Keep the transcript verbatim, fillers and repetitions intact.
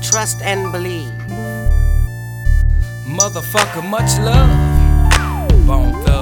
trust and believe. Motherfucker, much love. Bone Thug.